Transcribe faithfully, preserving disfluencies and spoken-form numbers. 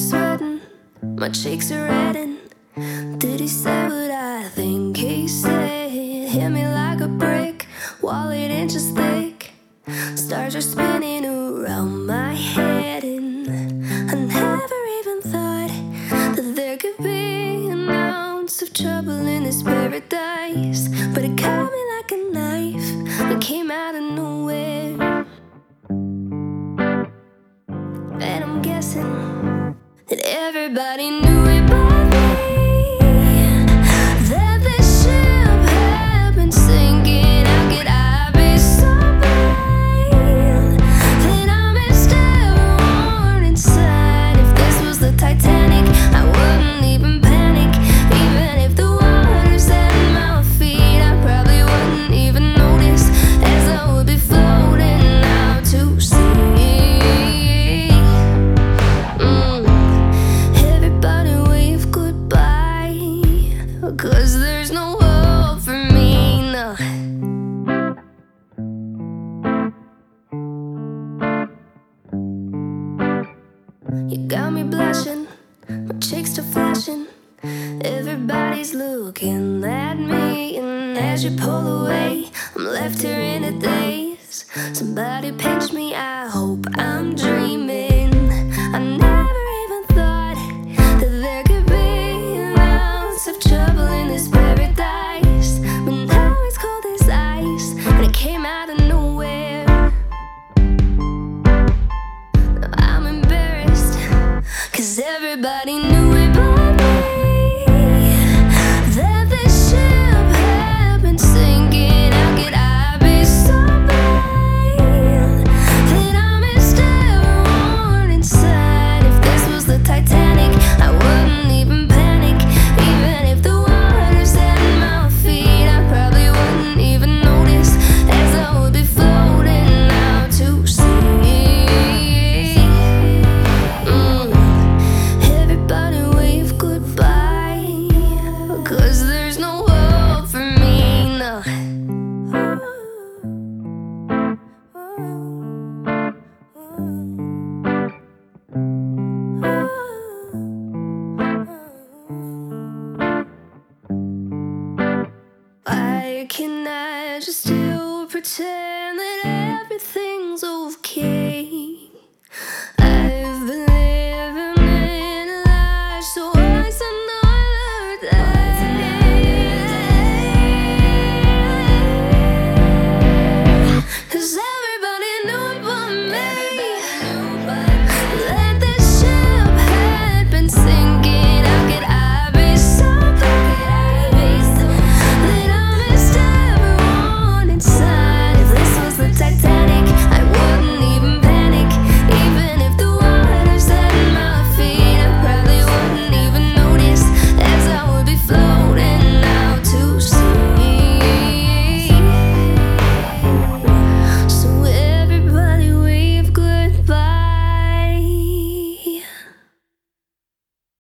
sweating, my cheeks are reddening. Did he say what I think he said? Hit me like a brick, wall eight inches thick. Stars are spinning around my head, and I never even thought that there could be an ounce of trouble in this paradise. But it caught me like a knife, it came out of nowhere. And I'm guessing that everybody knew it by me, that this ship had been sinking. How could I be so blind that I missed every warning sign? If this was the Titanic, I wouldn't even panic. Even if the water's at my feet, I probably wouldn't even notice, as I would be floating out to sea. Cause there's no hope for me, no. You got me blushing, my cheeks still flashing. Everybody's looking at me, and as you pull away, I'm left here in a daze. Somebody pinch me, I hope I'm dreaming. I never even thought that there could be an ounce of trouble in this paradise, but now it's cold as ice, and it came out of nowhere. I'm embarrassed, cause everybody knew it by me, that this ship had been sinking. How could I be so blind that I missed every warning sign? If this was the Titanic, I wouldn't even panic. Even if the water's at my feet, I probably wouldn't even notice, as I would be floating out to sea. mm. Everybody wave goodbye, cause there's no hope for me, no. Why can I just still pretend